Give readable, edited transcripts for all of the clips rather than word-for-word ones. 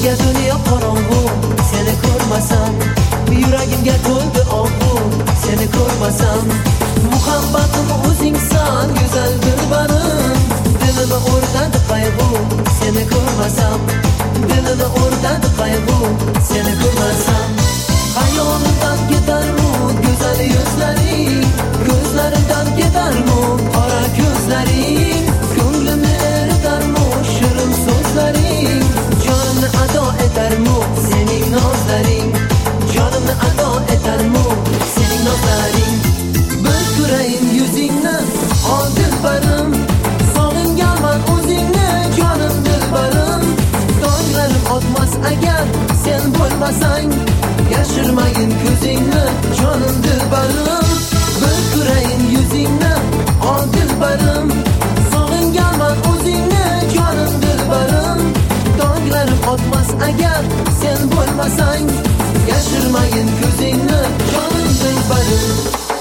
Nega dunyo qorong'u seni ko'rmasam, yuragimga to'ldi og'u seni ko'rmasam. Muhabbatim o'zingsan go'zal dilbarim, dilini o'rtadi qayg'u seni ko'rmasam, dilini o'rtadi qayg'u seni ko'rmasam. Hayolimdan ketarmu go'zal yuzlaring, ko'zlarimdan ketarmu qora ko'zlaring, ko'nglimni eritarmu shirin so'zlaring, jonimni ado etarmu sening nozlaring, jonimni ado etarmu sening nozlaring. Bir ko'rayin yuzingni o dilbarim, sog'inganman o'zingni jonim dilbarim. Tonglarim otmas agar sen bo'lmasang, yashirmagin ko'zingni jonim dilbarim. Bir ko'rayin yuzingni o dilbarim, sog'inganman o'zingni jonim dilbarim. Tonglarim otmas agar sen bo'lmasang, yashirmagin ko'zingni jonim dilbarim.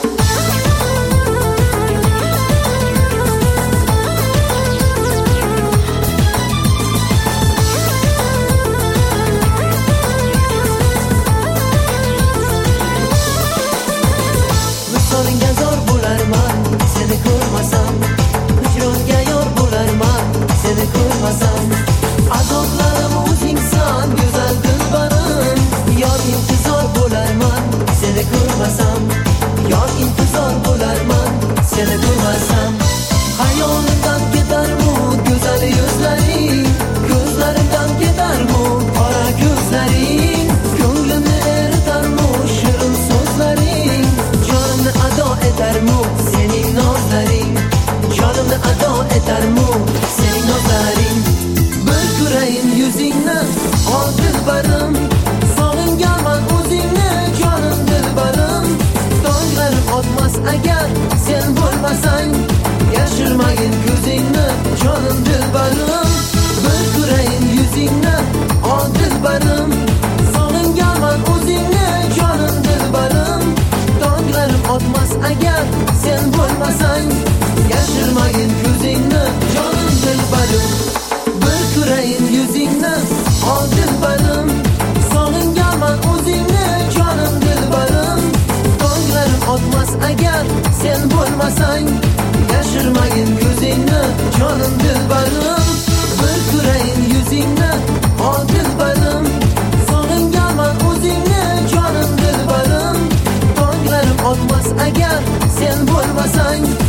Visolingga zor bo'larman seni ko'rmasam, hijronga yor bo'larman seni ko'rmasam. Azoblarim o'zingsan go'zal dilbarim, yor intizor bo'larman seni ko'rmasam, yor intizor bo'larman seni ko'rmasam. Hayolimdan ketarmu go'zal yuzlaring, ko'zlarimdan ketarmu qora ko'zlaring, ko'nglimni eritarmu shirin so'zlaring, jonimni ado etarmu sening nozlaring, jonimni ado etarmu sening nozlaring. Bir ko'rayin yuzingni o dilbarim, sog'inganman o'zingni jonim dilbarim. Tonglarim otmas agar sen bo'lmasang, yashirmagin ko'zingni jonim dilbarim. Bir ko'rayin yuzingni o dilbarim, sog'inganman o'zingni jonim dilbarim. Tonglarim otmas agar sen bo'lmasang, yashirmagin ko'zingni jonim dilbarim. Bir ko'rayin yuzingni o dilbarim, sog'inganman o'zingni jonim dilbarim. Tonglarim otmas agar sen bo'lmasang, yashirmagin ko'zingni jonim dilbarim. Bir ko'rayin yuzingni o dilbarim, sog'inganman o'zingni jonim dilbarim. Tonglarim otmas agar sen bo'lmasang,